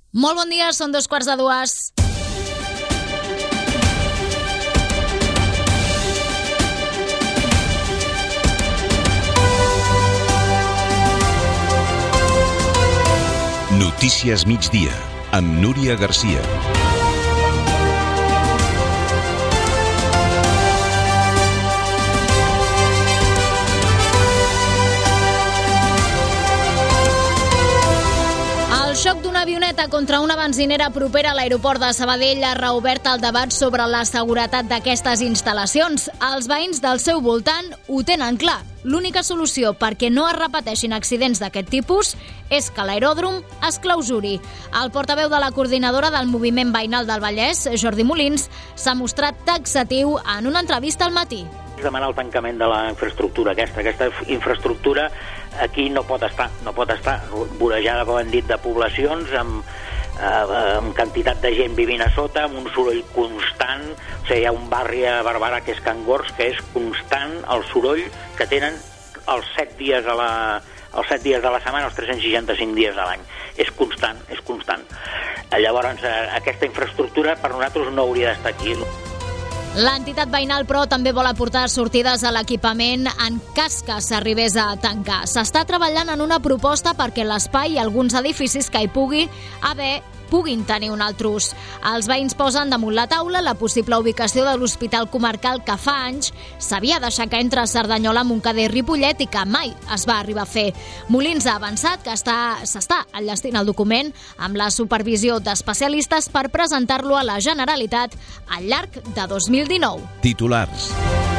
Molt bon dia, són 2:45. Notícies migdia, amb Núria Garcia. El xoc d'una avioneta contra una benzinera propera a l'aeroport de Sabadell ha reobert el debat sobre la seguretat d'aquestes instal·lacions. Els veïns del seu voltant ho tenen clar. L'única solució perquè no es repeteixin accidents d'aquest tipus és que l'aeròdrom es clausuri. El portaveu de la coordinadora del Moviment Veïnal del Vallès, Jordi Molins, s'ha mostrat taxatiu en una entrevista al Matí. Demanar el tancament de la infraestructura aquesta infraestructura aquí no pot estar vorejada, com hem dit, de poblacions amb quantitat de gent vivint a sota, amb un soroll constant. O sigui, hi ha un barri a Barberà que és Can Gors, que és constant el soroll que tenen els 7 dies de la setmana, els 365 dies de l'any. És constant. Llavors, aquesta infraestructura per nosaltres no hauria d'estar aquí. L'entitat veïnal, però, també vol aportar sortides a l'equipament en cas que s'arribés a tancar. S'està treballant en una proposta perquè l'espai i alguns edificis que hi pugui haver puguin tenir un altre ús. Els veïns posen damunt la taula la possible ubicació de l'Hospital Comarcal que fa anys s'havia deixat caure entre Cerdanyola, Montcada i Ripollet i que mai es va arribar a fer. Molins ha avançat que s'està enllestint el document amb la supervisió d'especialistes per presentar-lo a la Generalitat al llarg de 2019. Titulars.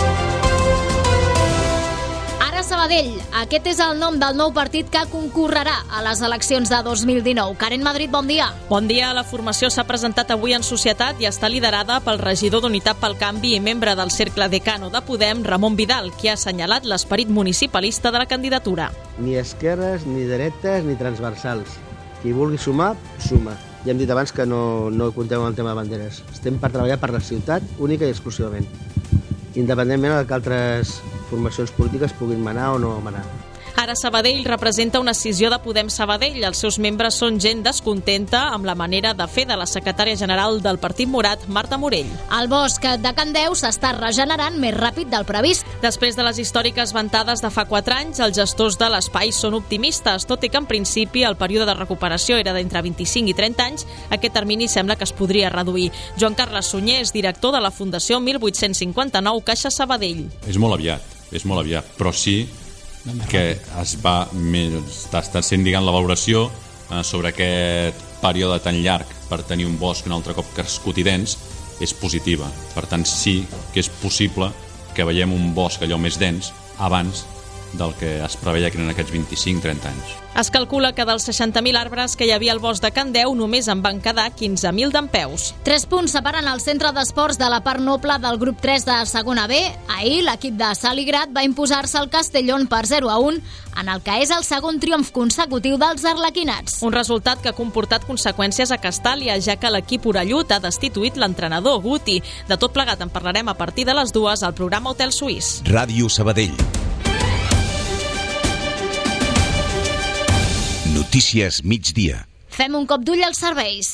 Ara Sabadell. Aquest és el nom del nou partit que concorrerà a les eleccions de 2019. Karen Madrid, bon dia. Bon dia. La formació s'ha presentat avui en societat i està liderada pel regidor d'Unitat pel Canvi i membre del Cercle Decano de Podem, Ramon Vidal, qui ha assenyalat l'esperit municipalista de la candidatura. Ni esquerres, ni dretes, ni transversals. Qui vulgui sumar, suma. Ja hem dit abans que no comptem amb el tema de banderes. Estem per treballar per la ciutat, única i exclusivament, independentment de que altres formacions polítiques puguin manar o no manar. Ara Sabadell representa una escissió de Podem Sabadell. Els seus membres són gent descontenta amb la manera de fer de la secretària general del Partit Morat, Marta Morell. El bosc de Can Deu s'està regenerant més ràpid del previst. Després de les històriques ventades de fa 4 anys, els gestors de l'espai són optimistes, tot i que en principi el període de recuperació era d'entre 25 i 30 anys, aquest termini sembla que es podria reduir. Joan Carles Sunyer és director de la Fundació 1859 Caixa Sabadell. És molt aviat, però sí que està sent, diguem, la valoració sobre aquest període tan llarg per tenir un bosc un altre cop crescut i dens és positiva. Per tant, sí que és possible que veiem un bosc allò més dens abans del que es preveia que eren aquests 25-30 anys. Es calcula que dels 60.000 arbres que hi havia al bosc de Can Deu només en van quedar 15.000 dempeus. 3 punts separen el centre d'esports de la part noble del grup 3 de segona B. Ahir l'equip de Saligrat va imposar-se al Castellón per 0-1 en el que és el segon triomf consecutiu dels arlequinats. Un resultat que ha comportat conseqüències a Castàlia, ja que l'equip orellut ha destituït l'entrenador Guti. De tot plegat en parlarem a partir de les 2 al programa Hotel Suís. Ràdio Sabadell. Notícies migdia. Fem un cop d'ull als serveis.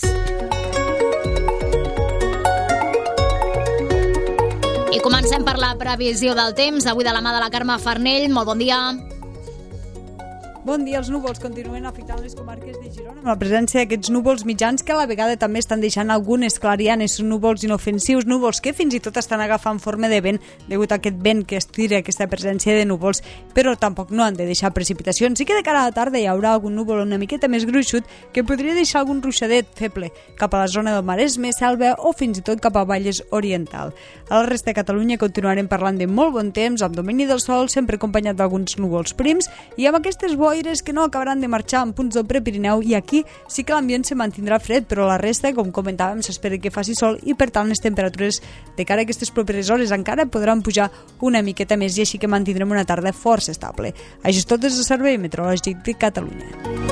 I comencem per la previsió del temps, avui de la mà de la Carme Farnell. Molt bon dia. Bon dia. Els núvols continuen afectant les comarques de Girona amb la presència d'aquests núvols mitjans que a la vegada també estan deixant algunes clarianes. Són núvols inofensius, núvols que fins i tot estan agafant forma de vent degut a aquest vent que estira aquesta presència de núvols, però tampoc no han de deixar precipitacions. Sí que de cara a la tarda hi haurà algun núvol una miqueta més gruixut que podria deixar algun ruixadet feble cap a la zona del Maresme, Selva o fins i tot cap a Valles Oriental. A la resta de Catalunya continuarem parlant de molt bon temps, amb domini del sol, sempre acompanyat d'alguns núvols prims i amb aquestes boires que no acabaran de marxar en punts del Prepirineu, i aquí sí que l'ambient se mantindrà fred, però la resta, com comentàvem, s'espera que faci sol i per tant les temperatures de cara a aquestes properes hores encara podran pujar una miqueta més i així que mantindrem una tarda força estable. Això és tot des del Servei Meteorològic de Catalunya.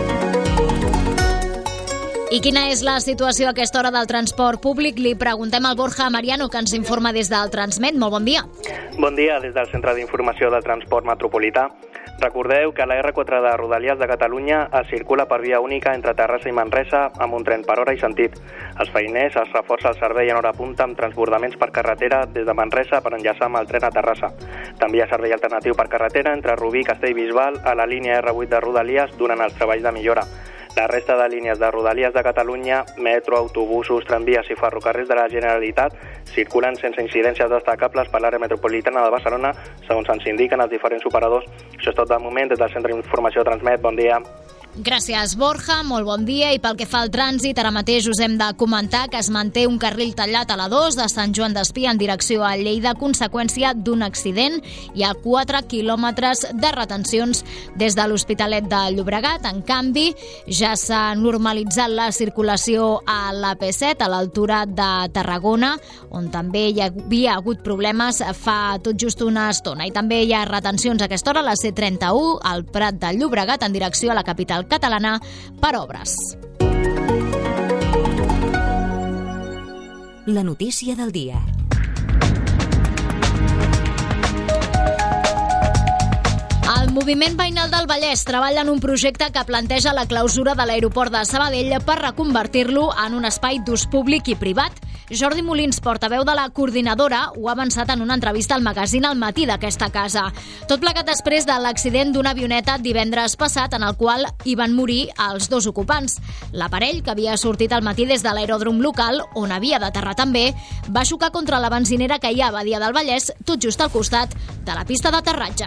I quina és la situació a aquesta hora del transport públic? Li preguntem al Borja Mariano, que ens informa des del Transmet. Molt bon dia. Bon dia, des del Centre d'Informació del Transport Metropolità. Recordeu que la R4 de Rodalies de Catalunya es circula per via única entre Terrassa i Manresa amb un tren per hora i sentit. Els feiners es reforça el servei en hora punta amb transbordaments per carretera des de Manresa per enllaçar amb el tren a Terrassa. També hi ha servei alternatiu per carretera entre Rubí i Castellbisbal a la línia R8 de Rodalies durant els treballs de millora. La resta de línies de Rodalies de Catalunya, metro, autobusos, tramvies i ferrocarrils de la Generalitat circulen sense incidències destacables per l'àrea metropolitana de Barcelona, segons ens indiquen els diferents operadors. Això és tot de moment. Des del Centre d'Informació Transmet, bon dia. Gràcies, Borja, molt bon dia. I pel que fa al trànsit, ara mateix us hem de comentar que es manté un carril tallat a la 2 de Sant Joan d'Espí en direcció a Lleida a conseqüència d'un accident. Hi ha 4 quilòmetres de retencions des de l'Hospitalet de Llobregat. En canvi, ja s'ha normalitzat la circulació a l'AP7 a l'altura de Tarragona, on també hi havia hagut problemes fa tot just una estona. I també hi ha retencions a aquesta hora a la C31 al Prat de Llobregat en direcció a la capital catalana per obres. La notícia del dia. El Moviment Veïnal del Vallès treballa en un projecte que planteja la clausura de l'aeroport de Sabadell per reconvertir-lo en un espai d'ús públic i privat. Jordi Molins, portaveu de la coordinadora, ho ha avançat en una entrevista al magazín Al Matí d'aquesta casa. Tot plegat després de l'accident d'una avioneta divendres passat en el qual hi van morir els 2 ocupants. L'aparell, que havia sortit al matí des de l'aeròdrom local, on havia d'aterrar també, va xocar contra la benzinera que hi ha a Badia del Vallès, tot just al costat de la pista d'aterratge.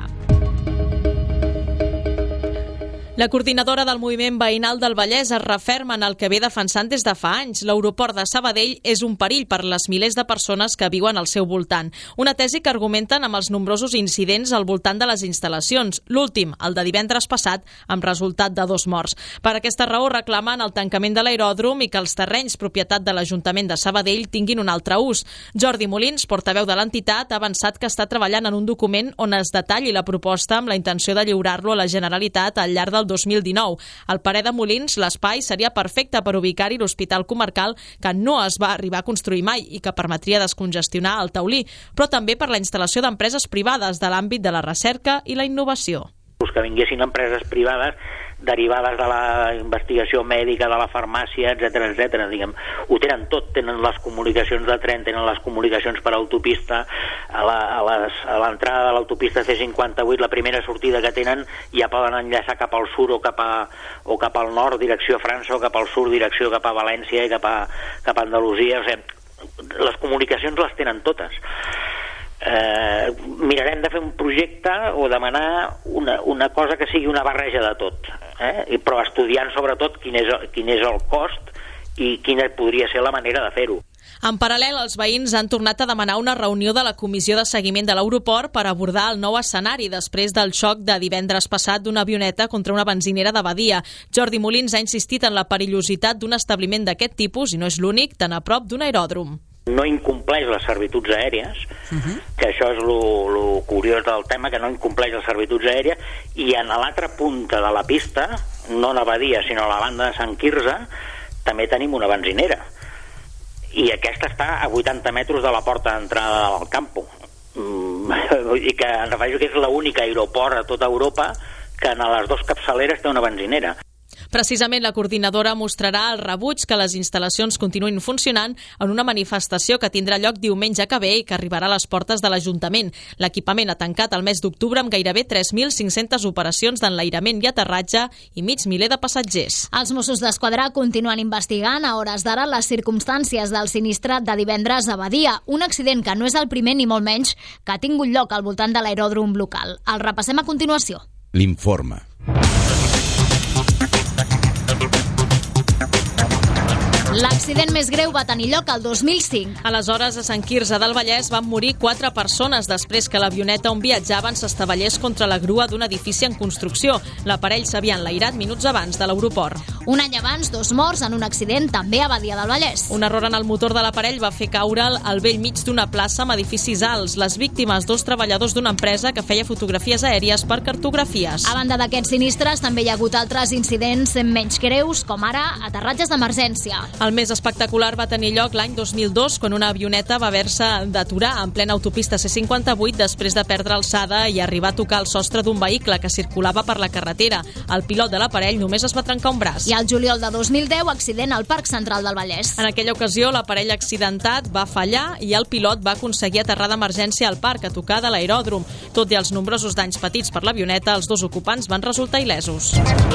La coordinadora del Moviment Veïnal del Vallès es referma en el que ve defensant des de fa anys. L'aeroport de Sabadell és un perill per les milers de persones que viuen al seu voltant. Una tesi que argumenten amb els nombrosos incidents al voltant de les instal·lacions. L'últim, el de divendres passat, amb resultat de 2 morts. Per aquesta raó reclamen el tancament de l'aeròdrom i que els terrenys propietat de l'Ajuntament de Sabadell tinguin un altre ús. Jordi Molins, portaveu de l'entitat, ha avançat que està treballant en un document on es detalli la proposta amb la intenció de lliurar-lo a la Generalitat al llarg del 2019. Al parer de Molins, l'espai seria perfecte per ubicar-hi l'hospital comarcal que no es va arribar a construir mai i que permetria descongestionar el taulí, però també per la instal·lació d'empreses privades de l'àmbit de la recerca i la innovació. Que vinguessin empreses privades derivades de la investigació mèdica, de la farmàcia, etc. Diguem, ho tenen tot, tenen les comunicacions de tren, tenen les comunicacions per autopista, a l'entrada de l'autopista C58, la primera sortida que tenen, ja poden enllaçar cap al sud o cap al nord, direcció a França, o cap al sud, direcció cap a València i cap a Andalusia. O sigui, les comunicacions les tenen totes. Mirarem de fer un projecte o demanar una cosa que sigui una barreja de tot, però estudiant sobretot quin és el cost i quina podria ser la manera de fer-ho. En paral·lel, els veïns han tornat a demanar una reunió de la Comissió de Seguiment de l'Aeroport per abordar el nou escenari després del xoc de divendres passat d'una avioneta contra una benzinera de Badia. Jordi Molins ha insistit en la perillositat d'un establiment d'aquest tipus, i no és l'únic, tan a prop d'un aeròdrom. No incompleix les servituds aèries, que això és lo curiós del tema, que no incompleix les servituds aèries, i en l'altra punta de la pista, no a Badia, sinó a la banda de Sant Quirze, també tenim una benzinera. I aquesta està a 80 metres de la porta d'entrada del campo. I que em refereixo que és l'únic aeroport a tota Europa que en les 2 capçaleres té una benzinera. Precisament la coordinadora mostrarà el rebuig que les instal·lacions continuïn funcionant en una manifestació que tindrà lloc diumenge que ve i que arribarà a les portes de l'Ajuntament. L'equipament ha tancat el mes d'octubre amb gairebé 3.500 operacions d'enlairament i aterratge i mig miler de passatgers. Els Mossos d'Esquadra continuen investigant a hores d'ara les circumstàncies del sinistre de divendres a Badia, un accident que no és el primer ni molt menys que ha tingut lloc al voltant de l'aeròdrom local. El repassem a continuació. L'informe. L'accident més greu va tenir lloc el 2005. Aleshores, a Sant Quirze del Vallès van morir 4 persones després que l'avioneta on viatjaven s'estavellés contra la grua d'un edifici en construcció. L'aparell s'havia enlairat minuts abans de l'aeroport. Un any abans, 2 morts en un accident també a Badia del Vallès. Un error en el motor de l'aparell va fer caure'l al bell mig d'una plaça amb edificis alts. Les víctimes, 2 treballadors d'una empresa que feia fotografies aèries per cartografies. A banda d'aquests sinistres, també hi ha hagut altres incidents menys greus, com ara aterratges d'emergència. El més espectacular va tenir lloc l'any 2002, quan una avioneta va haver-se d'aturar en plena autopista C58 després de perdre alçada i arribar a tocar el sostre d'un vehicle que circulava per la carretera. El pilot de l'aparell només es va trencar un braç. I al juliol de 2010, accident al Parc Central del Vallès. En aquella ocasió, l'aparell accidentat va fallar i el pilot va aconseguir aterrar d'emergència al parc a tocar de l'aeròdrom. Tot i els nombrosos danys patits per l'avioneta, els 2 ocupants van resultar il·lesos.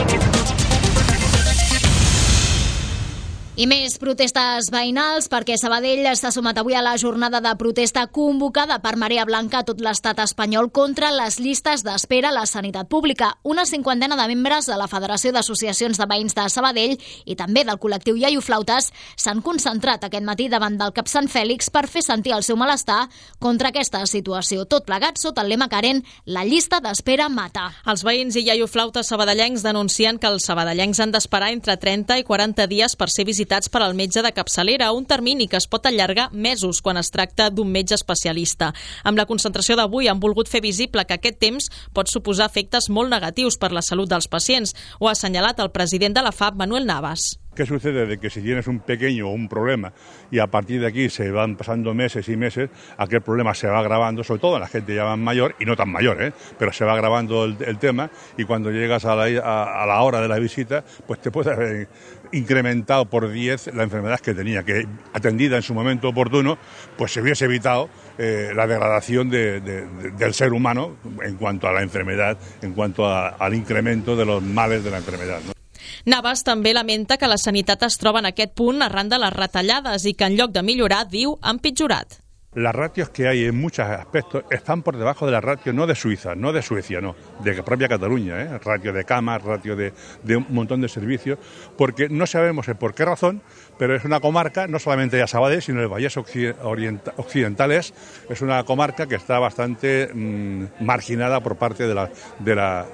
I més protestes veïnals, perquè Sabadell s'ha sumat avui a la jornada de protesta convocada per Marea Blanca a tot l'estat espanyol contra les llistes d'espera a la sanitat pública. Una 50ena de membres de la Federació d'Associacions de Veïns de Sabadell i també del col·lectiu Iaio Flautes s'han concentrat aquest matí davant del Cap Sant Fèlix per fer sentir el seu malestar contra aquesta situació. Tot plegat sota el lema carent "La llista d'espera mata". Els veïns i Iaio Flautes sabadellencs denuncien que els sabadellencs han d'esperar entre 30 i 40 dies per ser visitats per al metge de capçalera, un termini que es pot allargar mesos quan es tracta d'un metge especialista. Amb la concentració d'avui han volgut fer visible que aquest temps pot suposar efectes molt negatius per la salut dels pacients, ho ha assenyalat el president de la FAP, Manuel Navas. ¿Qué sucede? De que si tienes un pequeño o un problema y a partir de aquí se van pasando meses y meses, aquel problema se va agravando, sobre todo en la gente ya más mayor, y no tan mayor, pero se va agravando el tema, y cuando llegas a la hora de la visita, pues te puede haber incrementado por 10 la enfermedad que tenía, que atendida en su momento oportuno, pues se hubiese evitado la degradación del ser humano en cuanto a la enfermedad, en cuanto al incremento de los males de la enfermedad, ¿no? Navas també lamenta que la sanitat es troba en aquest punt arran de les retallades i que en lloc de millorar, diu, han pitjorat. Las ratios que hay en muchos aspectos están por debajo de la ratio no de Suiza, no de Suecia, no, de propia Cataluña, ratio de camas, ratio de un montón de servicios, porque no sabemos por qué razón, pero es una comarca, no solamente ya Sabadell, sino el Vallès Occidental es una comarca que está bastante marginada por parte de la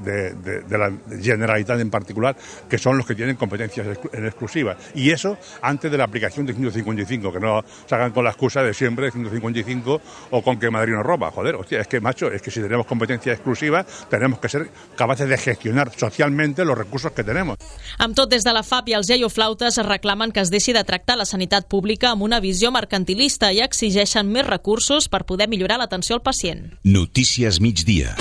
Generalitat en particular, que son los que tienen competencias en exclusivas. Y eso antes de la aplicación de 155, que no se hagan con la excusa de siempre 155 o con que Madrid nos roba. Joder, hostia, es que macho, es que si tenemos competencia exclusiva tenemos que ser capaces de gestionar socialmente los recursos que tenemos. Amb tot, des de la FAP i els Iaio Flautes reclamen que es deixi de tractar la sanitat pública amb una visió mercantilista i exigeixen més recursos per poder millorar l'atenció al pacient. Notícies migdia.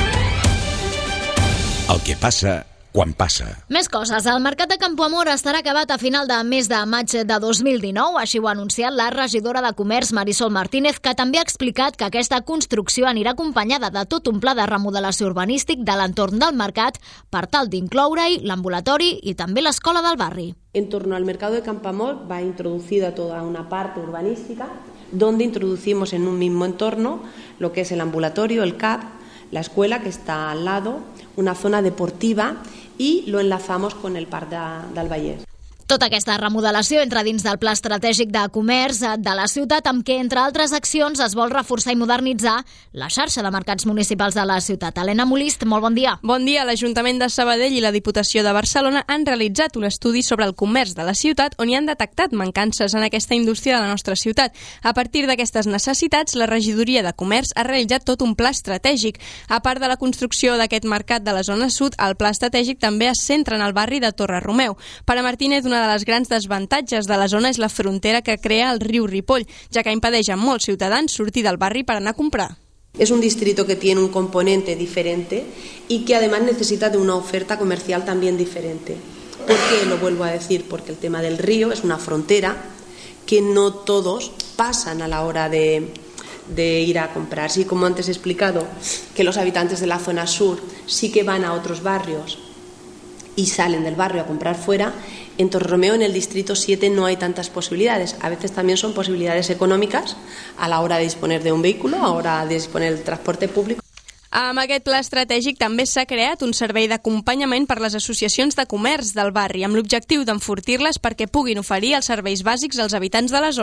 El que passa quan passa. Més coses. El mercat de Campoamor estarà acabat a final de mes de maig de 2019, així ho ha anunciat la regidora de Comerç, Marisol Martínez, que també ha explicat que aquesta construcció anirà acompanyada de tot un pla de remodelació urbanístic de l'entorn del mercat per tal d'incloure-hi l'ambulatori i també l'escola del barri. En torno al mercado de Campoamor va introducida toda una parte urbanística donde introducimos en un mismo entorno lo que es el ambulatorio, el CAP, la escuela que está al lado, una zona deportiva y lo enlazamos con el Parc del Vallès. Tota aquesta remodelació entra dins del Pla Estratègic de Comerç de la ciutat, amb què, entre altres accions, es vol reforçar i modernitzar la xarxa de mercats municipals de la ciutat. Helena Molist, molt bon dia. Bon dia. L'Ajuntament de Sabadell i la Diputació de Barcelona han realitzat un estudi sobre el comerç de la ciutat on hi han detectat mancances en aquesta indústria de la nostra ciutat. A partir d'aquestes necessitats, la Regidoria de Comerç ha realitzat tot un pla estratègic. A part de la construcció d'aquest mercat de la zona sud, el pla estratègic també es centra en el barri de Torre Romeu. Per a Martínez, una de les grans desavantatges de la zona és la frontera que crea el riu Ripoll, ja que impedeix a molts ciutadans sortir del barri per anar a comprar. Es un distrito que tiene un componente diferente y que además necesita de una oferta comercial también diferente. ¿Por qué? Lo vuelvo a decir, porque el tema del río es una frontera que no todos pasan a la hora de ir a comprar. Sí, como antes he explicado, que los habitantes de la zona sur sí que van a otros barrios y salen del barrio a comprar fuera. En Torromeo, en el distrito 7, no hay tantas posibilidades. A veces también son posibilidades económicas a la hora de disponer de un vehículo, a la hora de disponer del transporte público. Amb aquest pla estratègic també s'ha creat un servei d'acompanyament per les associacions de comerç del barri, amb l'objectiu d'enfortir-les perquè puguin oferir els serveis bàsics als habitants de la zona.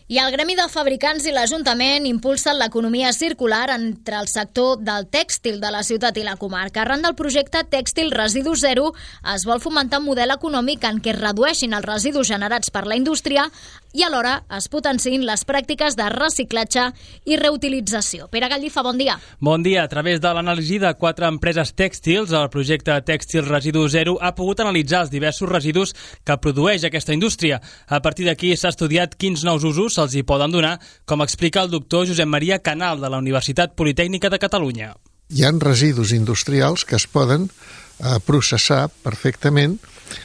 I el Gremi de Fabricants i l'Ajuntament impulsen l'economia circular entre el sector del tèxtil de la ciutat i la comarca. Arran del projecte Tèxtil Residu Zero es vol fomentar un model econòmic en què es redueixin els residus generats per la indústria i alhora es potenciïn les pràctiques de reciclatge i reutilització. Pere Gallifa, bon dia. Bon dia. A través de l'anàlisi de 4 empreses tèxtils, el projecte Tèxtil Residu Zero ha pogut analitzar els diversos residus que produeix aquesta indústria. A partir d'aquí s'ha estudiat quins nous usos se'ls hi poden donar, com explica el doctor Josep Maria Canal de la Universitat Politècnica de Catalunya. Hi ha residus industrials que es poden processar perfectament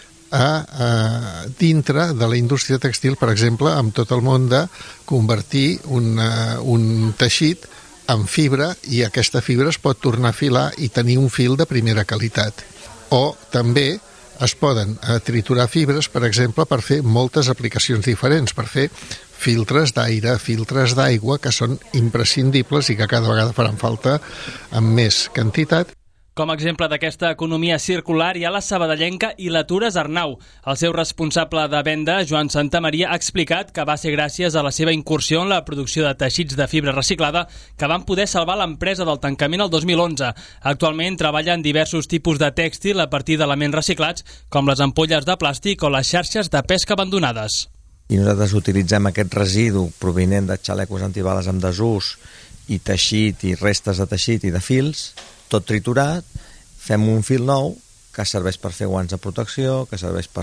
dintre de la indústria textil, per exemple, amb tot el món de convertir un teixit en fibra i aquesta fibra es pot tornar a filar i tenir un fil de primera qualitat. O també es poden triturar fibres, per exemple, per fer moltes aplicacions diferents, per fer filtres d'aire, filtres d'aigua, que són imprescindibles i que cada vegada faran falta amb més quantitat. Com a exemple d'aquesta economia circular hi ha la sabadellenca i la Tures Arnau. El seu responsable de venda, Joan Santamaria, ha explicat que va ser gràcies a la seva incursió en la producció de teixits de fibra reciclada que van poder salvar l'empresa del tancament el 2011. Actualment treballa en diversos tipus de tèxtil a partir d'elements reciclats, com les ampolles de plàstic o les xarxes de pesca abandonades. I nosaltres utilitzem aquest residu provinent de xalecos antibales amb desús i teixit i restes de teixit i de fils, tot triturat, fem un fil nou que serveix per fer guants de protecció, que serveix per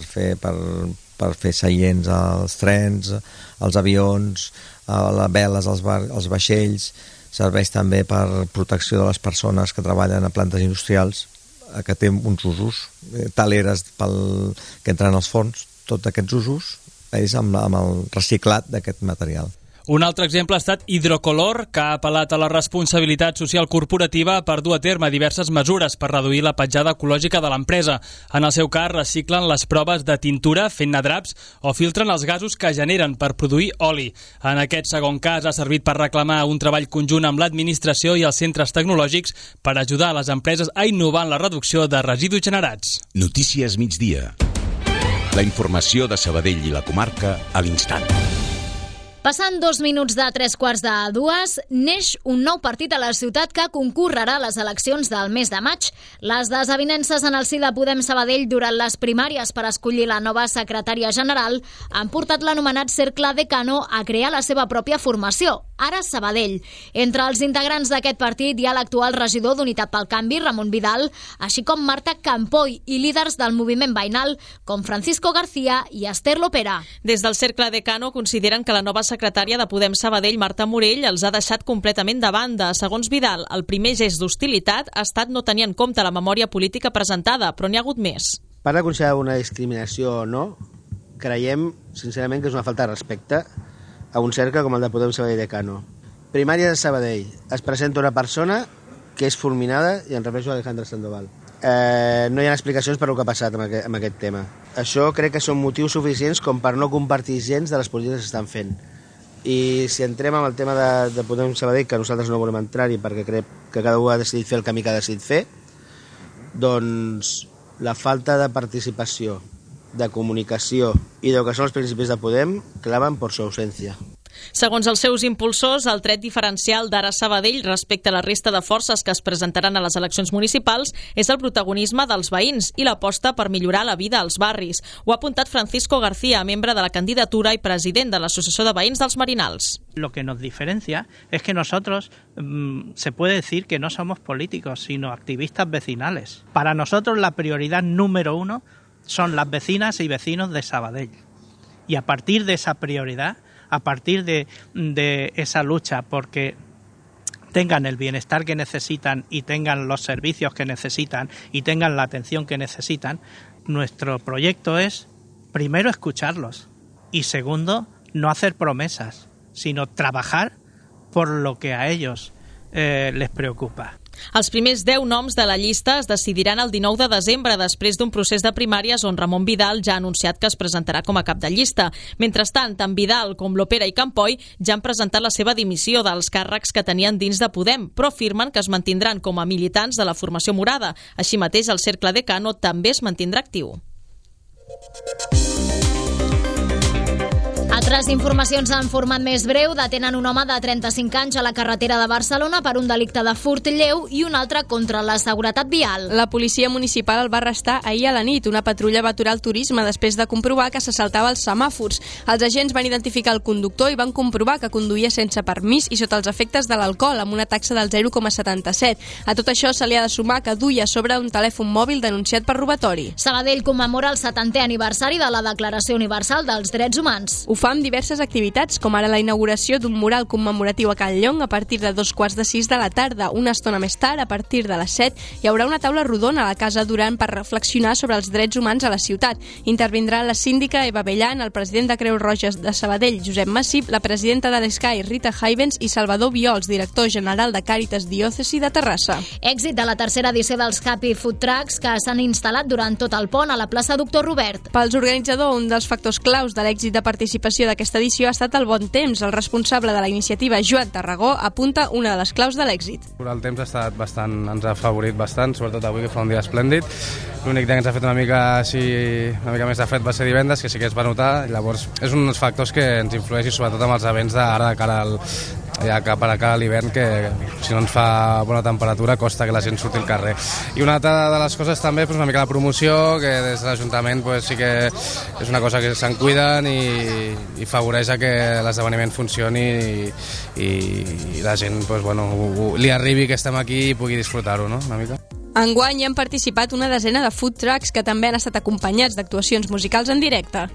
fer seients als trens, als avions, a les veles, als vaixells, serveix també per protecció de les persones que treballen a plantes industrials, que té uns usos, taleres que entren als forns, tots aquests usos és amb el reciclat d'aquest material. Un altre exemple ha estat Hidrocolor, que ha apel·lat a la responsabilitat social corporativa per dur a terme diverses mesures per reduir la petjada ecològica de l'empresa. En el seu cas, reciclen les proves de tintura fent-ne draps o filtren els gasos que generen per produir oli. En aquest segon cas ha servit per reclamar un treball conjunt amb l'administració i els centres tecnològics per ajudar a les empreses a innovar en la reducció de residus generats. Notícies migdia. La informació de Sabadell i la comarca a l'instant. Passant 2 minuts de 3:45, neix un nou partit a la ciutat que concorrerà a les eleccions del mes de maig. Les desavinences en el si de Podem Sabadell durant les primàries per escollir la nova secretària general han portat l'anomenat Cercle Decano a crear la seva pròpia formació, Ara Sabadell. Entre els integrants d'aquest partit hi ha l'actual regidor d'Unitat pel Canvi, Ramon Vidal, així com Marta Campoy i líders del moviment veïnal com Francisco García i Esther Lopera. Des del Cercle Decano consideren que la nova secretària de Podem Sabadell, Marta Morell, els ha deixat completament de banda. Segons Vidal, el primer gest d'hostilitat ha estat no tenir en compte la memòria política presentada, però n'hi ha hagut més. Per la considerar una discriminació o no, creiem, sincerament, que és una falta de respecte a un cercle com el de Podem Sabadell Decano. Primària de Sabadell. Es presenta una persona que és fulminada, i em refereixo a Alejandra Sandoval. No hi ha explicacions per el que ha passat amb aquest tema. Això crec que són motius suficients com per no compartir gens de les polítiques que estan fent. I si entrem amb el tema de Podem Sabadell, que nosaltres no volem entrar-hi perquè crec que cada un ha decidit fer el camí que ha decidit fer, doncs la falta de participació, de comunicació i del que són els principis de Podem claven per su ausència. Segons els seus impulsors, el tret diferencial d'Ara Sabadell respecte a la resta de forces que es presentaran a les eleccions municipals és el protagonisme dels veïns i l'aposta per millorar la vida als barris. Ho ha apuntat Francisco García, membre de la candidatura i president de l'Associació de Veïns dels Marinals. Lo que nos diferencia es que nosotros se puede decir que no somos políticos, sino activistas vecinales. Para nosotros la prioridad número 1 son las vecinas y vecinos de Sabadell. Y a partir de esa prioridad, a partir de esa lucha porque tengan el bienestar que necesitan y tengan los servicios que necesitan y tengan la atención que necesitan, nuestro proyecto es, primero, escucharlos y segundo, no hacer promesas, sino trabajar por lo que a ellos les preocupa. Els primers 10 noms de la llista es decidiran el 19 de desembre, després d'un procés de primàries on Ramon Vidal ja ha anunciat que es presentarà com a cap de llista. Mentrestant, tant Vidal com Lopera i Campoy ja han presentat la seva dimissió dels càrrecs que tenien dins de Podem, però afirmen que es mantindran com a militants de la formació morada. Així mateix, el Cercle Decano també es mantindrà actiu. Altres informacions en format més breu. Detenen un home de 35 anys a la carretera de Barcelona per un delicte de furt lleu i un altre contra la seguretat vial. La policia municipal el va arrestar ahir a la nit. Una patrulla va aturar el turisme després de comprovar que se saltava els semàfors. Els agents van identificar el conductor i van comprovar que conduïa sense permís i sota els efectes de l'alcohol, amb una taxa del 0,77. A tot això se li ha de sumar que duia a sobre un telèfon mòbil denunciat per robatori. Sabadell commemora el 70è aniversari de la Declaració Universal dels Drets Humans. Ho fa amb diverses activitats, com ara la inauguració d'un mural commemoratiu a Can Llong a partir de 5:45 de la tarda. Una estona més tard, a partir de les 7, hi haurà una taula rodona a la Casa Duran per reflexionar sobre els drets humans a la ciutat. Intervindrà la síndica Eva Bellan, el president de Creus Roges de Sabadell, Josep Massip, la presidenta de l'ESCAI, Rita Haivens, i Salvador Viols, director general de Càritas Diòcesi de Terrassa. Èxit de la tercera edició dels Happy Food Trucks que s'han instal·lat durant tot el pont a la plaça Doctor Robert. Pels organitzadors, un dels factors claus de l'èxit de participació d'aquesta edició ha estat el bon temps. El responsable de la iniciativa, Joan Tarragó, apunta una de les claus de l'èxit. El temps ha estat bastant, ens ha afavorit bastant, sobretot avui que fa un dia esplèndid. L'únic dia que ens ha fet una mica més de fred va ser divendres, que sí que es va notar. Llavors, és un dels factors que ens influeix, sobretot amb els events d'ara de cara al cap a l'hivern, que si no ens fa bona temperatura costa que la gent surti al carrer. I una altra de les coses també, una mica la promoció, que des de l'Ajuntament sí que és una cosa que se'n cuiden i favoreix que l'esdeveniment funcioni i la gent li arribi que estem aquí i pugui disfrutar-ho, no? Una mica. Enguany hi han participat una desena de food trucks que també han estat acompanyats d'actuacions musicals en directe.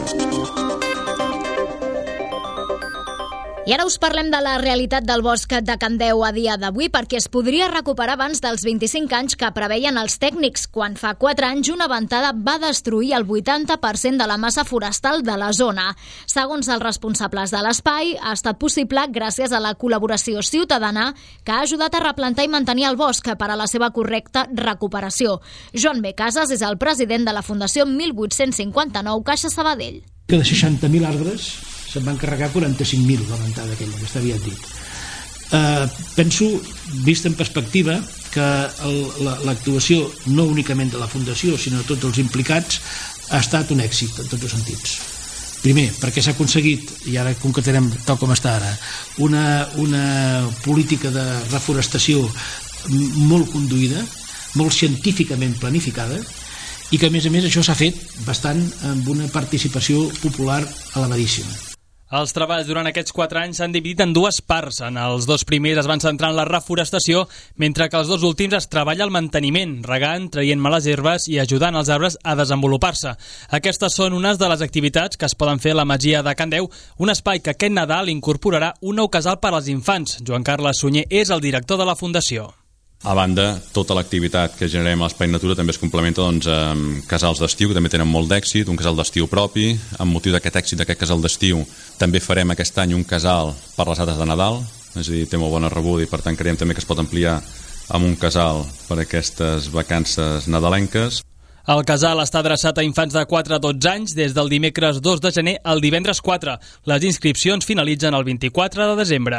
I ara us parlem de la realitat del bosc de Candeu a dia d'avui, perquè es podria recuperar abans dels 25 anys que preveien els tècnics, quan fa 4 anys una ventada va destruir el 80% de la massa forestal de la zona. Segons els responsables de l'espai, ha estat possible gràcies a la col·laboració ciutadana que ha ajudat a replantar i mantenir el bosc per a la seva correcta recuperació. Joan B. Casas és el president de la Fundació 1859 Caixa Sabadell. Que de 60.000 arbres se'n van carregar 45.000, la ventada aquella, que està aviat dit. Penso, vist en perspectiva, que l'actuació no únicament de la Fundació, sinó de tots els implicats, ha estat un èxit en tots els sentits. Primer, perquè s'ha aconseguit, i ara concretarem tal com està ara, una política de reforestació molt conduïda, molt científicament planificada, i que a més això s'ha fet bastant amb una participació popular elevadíssima. Els treballs durant aquests 4 anys s'han dividit en dues parts. En els 2 primers es van centrar en la reforestació, mentre que els 2 últims es treballa el manteniment, regant, traient males herbes i ajudant els arbres a desenvolupar-se. Aquestes són unes de les activitats que es poden fer a la Masia de Candeu, un espai que aquest Nadal incorporarà un nou casal per als infants. Joan Carles Sunyer és el director de la Fundació. A banda, tota l'activitat que generem a l'Espai Natura també es complementa amb casals d'estiu, que també tenen molt d'èxit, un casal d'estiu propi. Amb motiu d'aquest èxit d'aquest casal d'estiu també farem aquest any un casal per les dates de Nadal, és a dir, té molt bona rebuda i per tant creiem també que es pot ampliar amb un casal per aquestes vacances nadalenques. El casal està adreçat a infants de 4 a 12 anys des del dimecres 2 de gener al divendres 4. Les inscripcions finalitzen el 24 de desembre.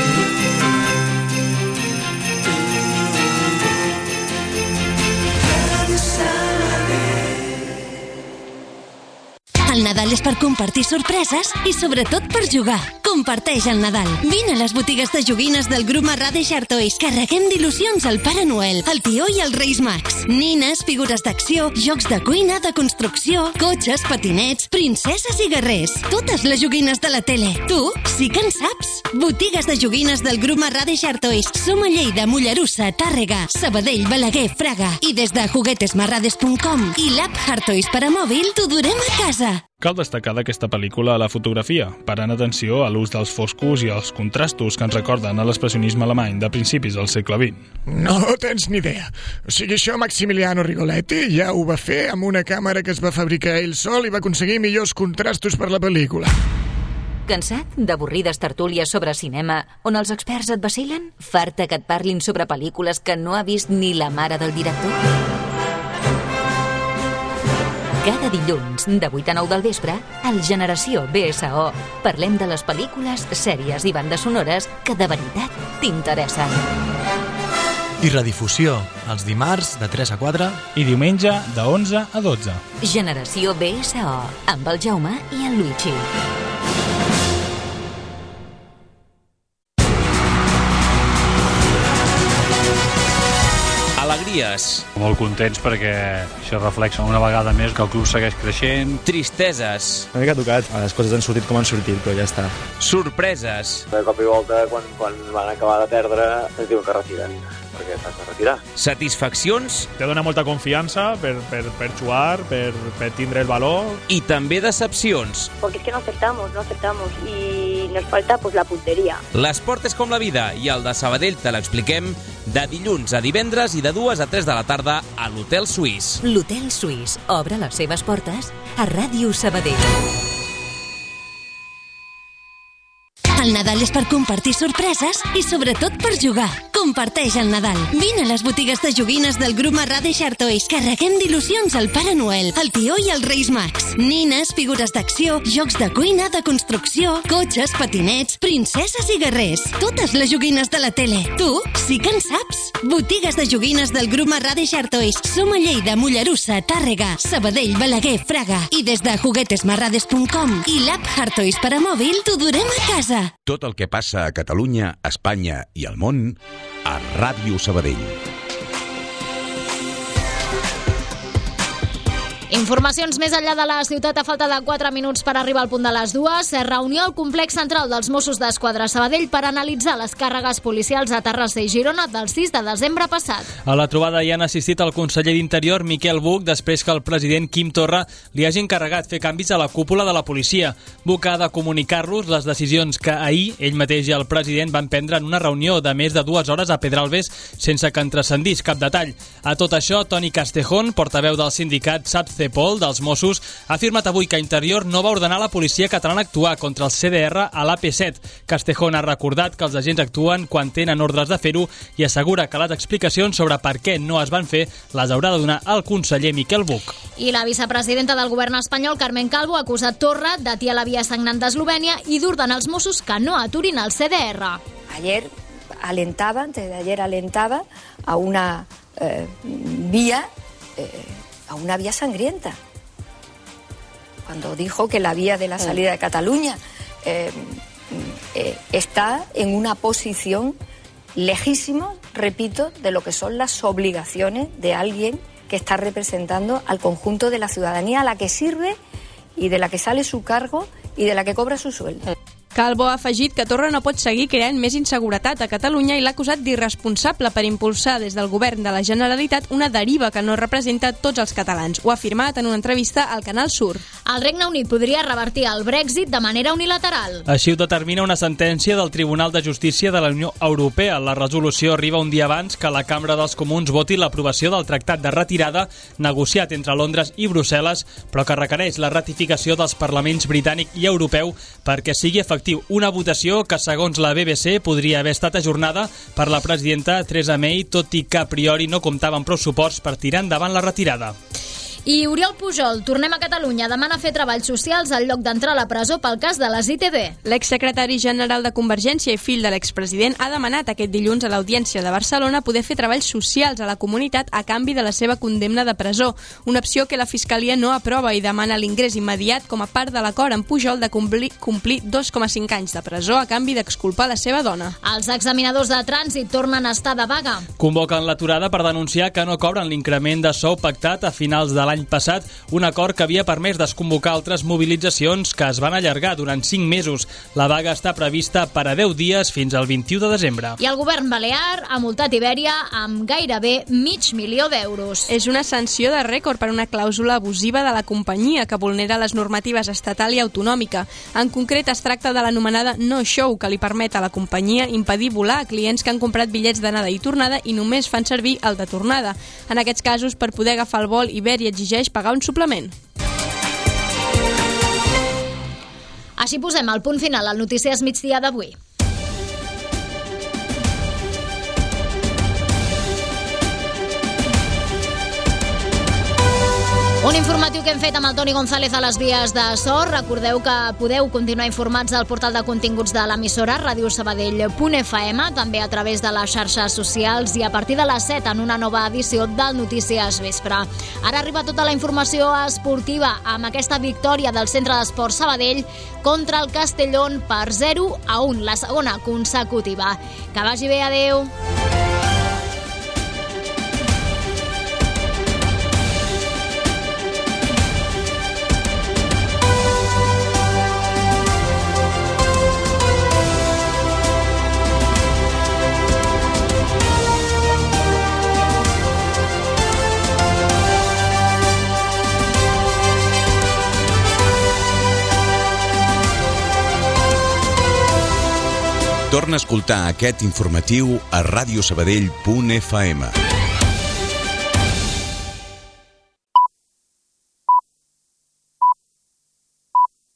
El Nadal és per compartir sorpreses i sobretot per jugar. Comparteix el Nadal. Vine a les botigues de joguines del grup Marrades Art Toys. Carreguem d'il·lusions al Pare Noel, el Tió i els Reis Mags. Nines, figures d'acció, jocs de cuina, de construcció, cotxes, patinets, princeses i guerrers. Totes les joguines de la tele. Tu sí que en saps. Botigues de joguines del grup Marrades Art Toys. Som a Lleida, Mollerussa, Tàrrega, Sabadell, Balaguer, Fraga. I des de juguetesmarrades.com i l'app Art Toys per a mòbil t'ho durem a casa. Cal destacar d'aquesta pel·lícula la fotografia, parant atenció a l'ús dels foscos i els contrastos que ens recorden a l'expressionisme alemany de principis del segle XX. No tens ni idea. O sigui, això Maximiliano Rigoletti ja ho va fer amb una càmera que es va fabricar ell sol i va aconseguir millors contrastos per la pel·lícula. Cansat d'avorrides tertúlies sobre cinema on els experts et vacilen? Farta que et parlin sobre pel·lícules que no ha vist ni la mare del director? Cada dilluns, de 8 a 9 del vespre, al Generació BSO, parlem de les pel·lícules, sèries i bandes sonores que de veritat t'interessen. I redifusió, els dimarts de 3 a 4 i diumenge de 11 a 12. Generació BSO, amb el Jaume i el Luigi. alegries. Molt contents perquè això reflexa una vegada més que el club segueix creixent. Tristeses. Una mica tocat. Les coses han sortit com han sortit, però ja està. Sorpreses. De cop i volta, quan van acabar de perdre, es diuen que retiren, perquè t'has de retirar. Satisfaccions. Te dona molta confiança per jugar, per tindre el valor. I també decepcions. Porque es que no acertamos y nos falta pues la puntería. L'esport és com la vida i el de Sabadell te l'expliquem de dilluns a divendres i de 2 a 3 de la tarda a l'Hotel Suís. L'Hotel Suís obre les seves portes a Ràdio Sabadell. El Nadal és per compartir sorpreses i sobretot per jugar. Comparteix el Nadal. Vine a les botigues de joguines del grup Marrà Share Toys. Carreguem d'il·lusions al Pare Noel, el Tió i els Reis Mags. Nines, figures d'acció, jocs de cuina, de construcció, cotxes, patinets, princeses i guerrers. Totes les joguines de la tele. Tu sí que en saps. Botigues de joguines del grup Marrà Share Toys. Som a Lleida, Mollerussa, Tàrrega, Sabadell, Balaguer, Fraga. I des de juguetesmarrades.com i l'app Hard Toys per a mòbil t'ho durem a casa. Tot el que passa a Catalunya, Espanya i al món a Ràdio Sabadell. Informacions més enllà de la ciutat a falta de 4 minuts per arribar al punt de les 2. Reunió al complex central dels Mossos d'Esquadra Sabadell per analitzar les càrregues policials a Terrassa i Girona del 6 de desembre passat. A la trobada hi han assistit el conseller d'Interior, Miquel Buch, després que el president Quim Torra li hagi encarregat fer canvis a la cúpula de la policia. Buch ha de comunicar-los les decisions que ahir ell mateix i el president van prendre en una reunió de més de 2 hores a Pedralbes sense que en transcendís cap detall. A tot això, Toni Castejón, portaveu del sindicat SAPCEPOL dels Mossos, ha afirmat avui que Interior no va ordenar a la policia catalana actuar contra el CDR a l'AP7. Castejón ha recordat que els agents actuen quan tenen ordres de fer-ho i assegura que les explicacions sobre per què no es van fer les haurà de donar el conseller Miquel Buch. I la vicepresidenta del govern espanyol, Carmen Calvo, ha acusat Torra d'atiar la via sagnant d'Eslovènia i d'ordenar als Mossos que no aturin el CDR. Antes de ayer alentaba a una vía sangrienta. Cuando dijo que la vía de la salida de Cataluña está en una posición lejísima, repito, de lo que son las obligaciones de alguien que está representando al conjunto de la ciudadanía a la que sirve y de la que sale su cargo y de la que cobra su sueldo. Calvo ha afegit que Torra no pot seguir creant més inseguretat a Catalunya i l'ha acusat d'irresponsable per impulsar des del govern de la Generalitat una deriva que no representa tots els catalans. Ho ha afirmat en una entrevista al Canal Sur. El Regne Unit podria revertir el Brexit de manera unilateral. Així ho determina una sentència del Tribunal de Justícia de la Unió Europea. La resolució arriba un dia abans que la Cambra dels Comuns voti l'aprovació del Tractat de Retirada negociat entre Londres i Brussel·les, però que requereix la ratificació dels parlaments britànic i europeu perquè sigui efectiu. Una votació que, segons la BBC, podria haver estat ajornada per la presidenta Theresa May, tot i que a priori no comptava amb prou suports per tirar endavant la retirada. I Oriol Pujol, tornem a Catalunya, demana fer treballs socials al lloc d'entrar a la presó pel cas de les ITV. L'exsecretari general de Convergència i fill de l'expresident ha demanat aquest dilluns a l'Audiència de Barcelona poder fer treballs socials a la comunitat a canvi de la seva condemna de presó, una opció que la Fiscalia no aprova i demana l'ingrés immediat com a part de l'acord amb Pujol de complir 2,5 anys de presó a canvi d'exculpar la seva dona. Els examinadors de trànsit tornen a estar de vaga. Convoquen l'aturada per denunciar que no cobren l'increment de sou pactat a finals de l'any passat, un acord que havia permès desconvocar altres mobilitzacions que es van allargar durant 5 mesos. La vaga està prevista per a 10 dies fins al 21 de desembre. I el govern balear ha multat Ibèria amb gairebé $500.000 d'euros. És una sanció de rècord per una clàusula abusiva de la companyia que vulnera les normatives estatal i autonòmica. En concret, es tracta de l'anomenada no-show, que li permet a la companyia impedir volar a clients que han comprat bitllets d'anada i tornada i només fan servir el de tornada. En aquests casos, per poder agafar el vol, Ibèria exigeix pagar un suplement. Així posem el punt final al Notícies Migdia d'avui. Un informatiu que hem fet amb el Toni González a les vies de so. Recordeu que podeu continuar informats al portal de continguts de l'emissora radiosabadell.fm, també a través de les xarxes socials i a partir de les 7 en una nova edició del Notícies Vespre. Ara arriba tota la informació esportiva amb aquesta victòria del Centre d'Esport Sabadell contra el Castellón per 0-1, la segona consecutiva. Que vagi bé, adeu! Torna a escoltar aquest informatiu a radiosabadell.fm.